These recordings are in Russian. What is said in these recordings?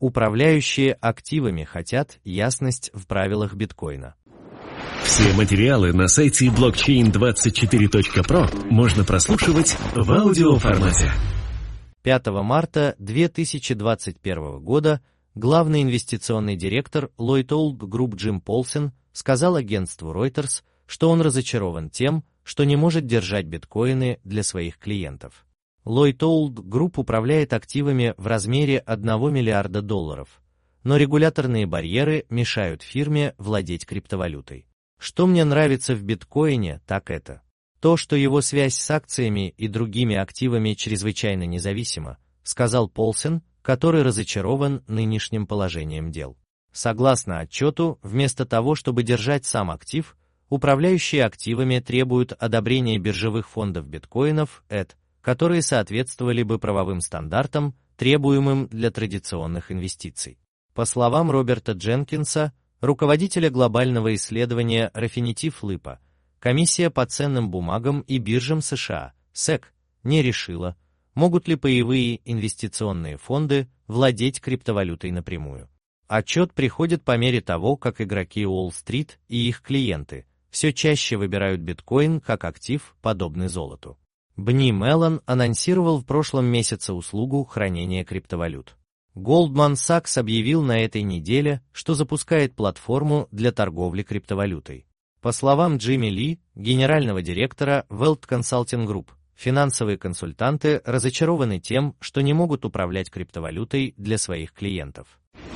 Управляющие активами хотят ясность в правилах биткоина. Все материалы на сайте blockchain24.pro можно прослушивать в аудиоформате. 5 марта 2021 года главный инвестиционный директор Lloyd Old Group Джим Полсон сказал агентству Reuters, что он разочарован тем, что не может держать биткоины для своих клиентов. Lloyd Old Group управляет активами в размере $1 миллиарда, но регуляторные барьеры мешают фирме владеть криптовалютой. Что мне нравится в биткоине, так это то, что его связь с акциями и другими активами чрезвычайно независима, сказал Полсон, который разочарован нынешним положением дел. Согласно отчету, вместо того, чтобы держать сам актив, управляющие активами требуют одобрения биржевых фондов биткоинов, которые соответствовали бы правовым стандартам, требуемым для традиционных инвестиций. По словам Роберта Дженкинса, руководителя глобального исследования Refinitiv Lippa, комиссия по ценным бумагам и биржам США, SEC, не решила, могут ли паевые инвестиционные фонды владеть криптовалютой напрямую. Отчет приходит по мере того, как игроки Уолл-стрит и их клиенты все чаще выбирают биткоин как актив, подобный золоту. Бни Меллон анонсировал в прошлом месяце услугу хранения криптовалют. Goldman Sachs объявил на этой неделе, что запускает платформу для торговли криптовалютой. По словам Джимми Ли, генерального директора Wealth Consulting Group, финансовые консультанты разочарованы тем, что не могут управлять криптовалютой для своих клиентов.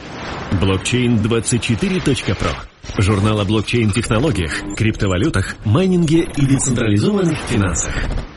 Blockchain24.pro. Журнал о блокчейн-технологиях, криптовалютах, майнинге и децентрализованных финансах.